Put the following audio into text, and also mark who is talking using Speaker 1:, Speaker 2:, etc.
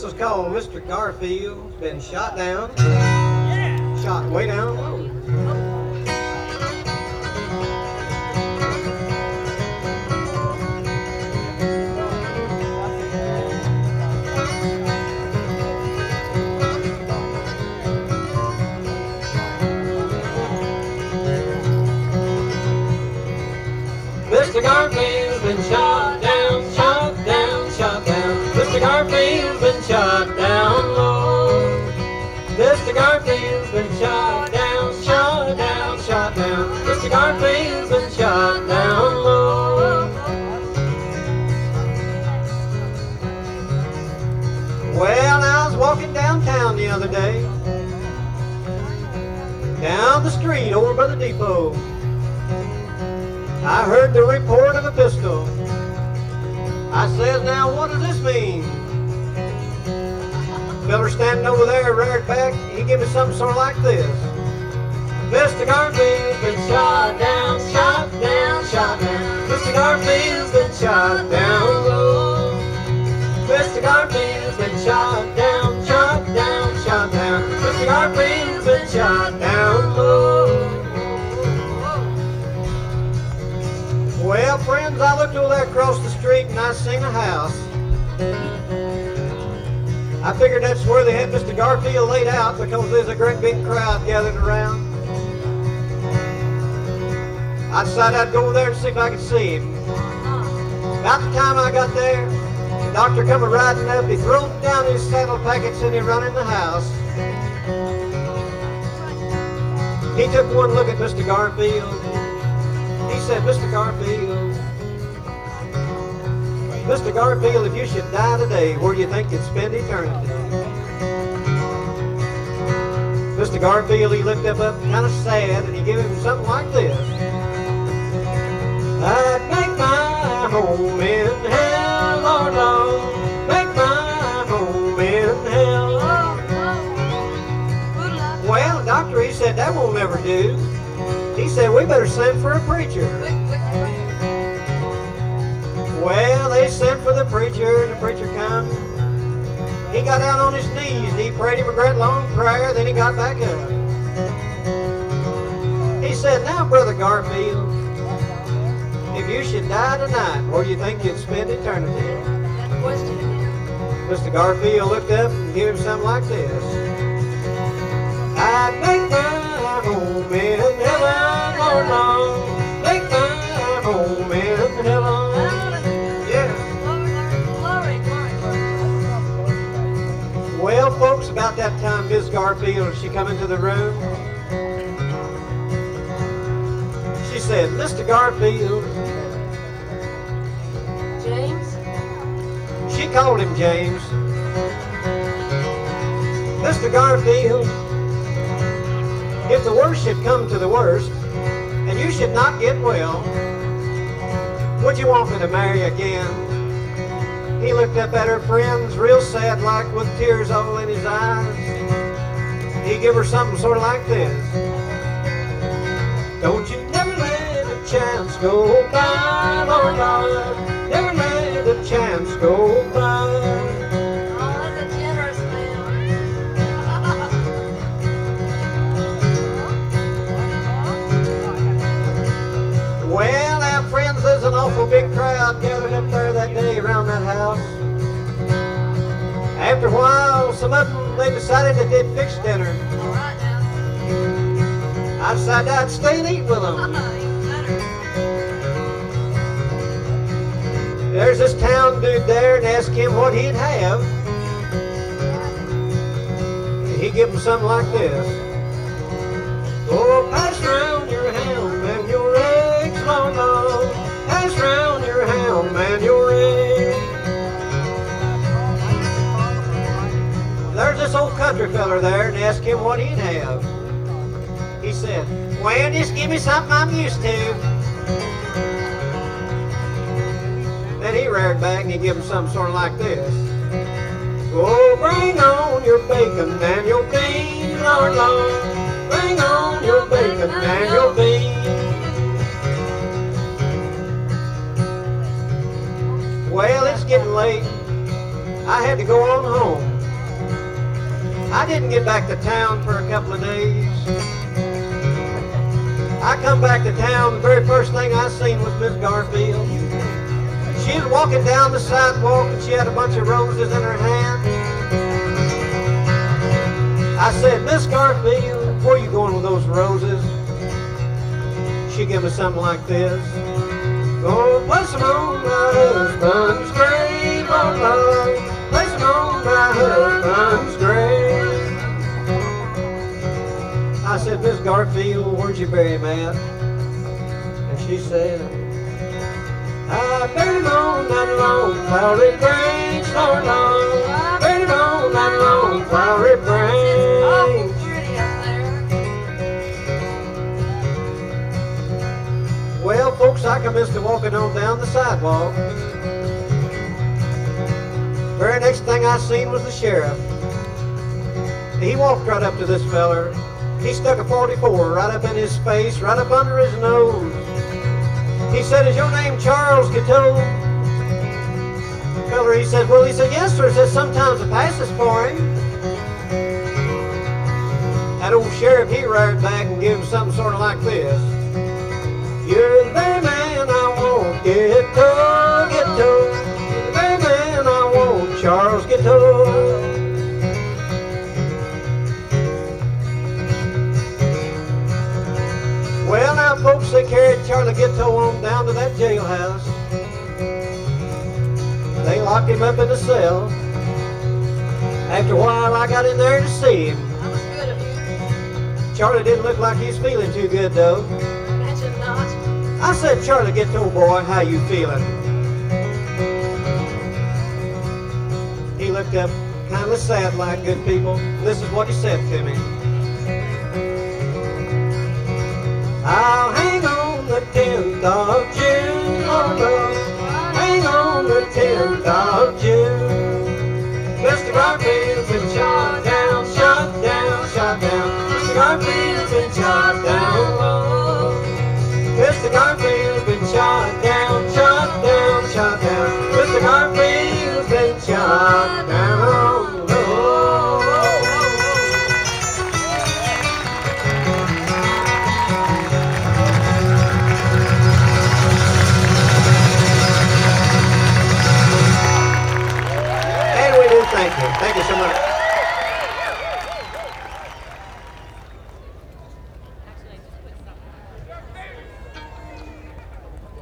Speaker 1: This is called Mr. Garfield's been shot down. Shot way down low. Mr. Garfield's been shot down, shot down, shot down. Mr. Garfield's been shot down low. Mr. Garfield's been shot down, shot down, shot down. Mr. Garfield's been shot down low. Well, I was walking downtown the other day, down the street over by the depot. I heard the report of a pistol. I says, now what does this mean? Fella standing over there reared back, he gave me something sort of like this. Mr. Garfield's been shot down, shot down, shot down. Mr. Garfield's been shot down low. Mr. Garfield's been shot down, shot down, shot down. Mr. Garfield's been shot down low. Well, friends, I looked over there across the street and I seen a house. I figured that's where they had Mr. Garfield laid out because there's a great big crowd gathered around. I decided I'd go over there and see if I could see him. About the time I got there, the doctor come riding up. He threw down his saddle packets and he run in the house. He took one look at Mr. Garfield. He said, Mr. Garfield, if you should die today, where do you think you'd spend eternity? Mr. Garfield, he looked up kind of sad, and he gave him something like this. I'd make my home in hell, Lord, Lord. Make my home in hell. Well, the doctor, he said, that won't never do. He said, we better send for a preacher. Well, they sent for the preacher, and the preacher come. He got down on his knees, and he prayed him a great long prayer, then he got back up. He said, now, Brother Garfield, if you should die tonight, where do you think you'd spend eternity? Mr. Garfield looked up and gave him something like this. I'd make my home in heaven, Lord, Lord. Make my home in heaven. Well, folks, about that time, Miss Garfield, she come into the room. She said, Mr. Garfield.
Speaker 2: James?
Speaker 1: She called him James. Mr. Garfield, if the worst should come to the worst, and you should not get well, would you want me to marry again? He looked up at her friends real sad like with tears all in his eyes. He gave her something sort of like this. Don't you never let a chance go by, Lord, Lord. Never let a chance go by.
Speaker 2: Oh, that's a generous man.
Speaker 1: Well, now, friends, there's an awful big crowd gathered up there that day around that house. After a while, some of them, they decided that they'd fix dinner.
Speaker 2: All right now.
Speaker 1: I decided I'd stay and eat with them. There's this town dude there and asked him what he'd have. He gave him something like this. Oh, pass round your ham and your eggs, Lord, Lord. Pass round your ham and your eggs. There's this old country feller there and asked him what he'd have. He said, well, just give me something I'm used to. Then he reared back and he gave him something sort of like this. Oh, bring on your bacon and your beans, Lord, Lord. Bring on your bacon and your beans. Well, it's getting late. I had to go on home. I didn't get back to town for a couple of days. I come back to town, the very first thing I seen was Miss Garfield. She was walking down the sidewalk and she had a bunch of roses in her hand. I said, Miss Garfield, where you going with those roses? She gave me something like this. Go place them on my husband's grave, oh Lord. Place them on my husband's grave. I said, Miss Garfield, where'd you bury him at? And she said, I buried him on that long flowery branch, Lord, Lord. I buried him on that long flowery branch.
Speaker 2: Awful pretty up there.
Speaker 1: Well, folks, I commenced to walking on down the sidewalk. Very next thing I seen was the sheriff. He walked right up to this feller. He stuck a 44 right up in his face, right up under his nose. He said, is your name Charles Guiteau? Feller, he said, well, he said, yes, sir. He said, sometimes it passes for him. That old sheriff, he reared back and gave him something sort of like this. You're the very man I want, Guiteau, Guiteau. You're the very man I want, Charles Guiteau. Well, now, folks, they carried Charlie Guiteau on down to that jailhouse. They locked him up in the cell. After a while, I got in there to see him.
Speaker 2: That was good of you.
Speaker 1: Charlie didn't look like he was feeling too good, though.
Speaker 2: Imagine not.
Speaker 1: I said, Charlie Guiteau, boy, how you feeling? He looked up, kind of sad like, good people. This is what he said to me. I'll hang on the 10th of June, oh no. Hang on the 10th of June.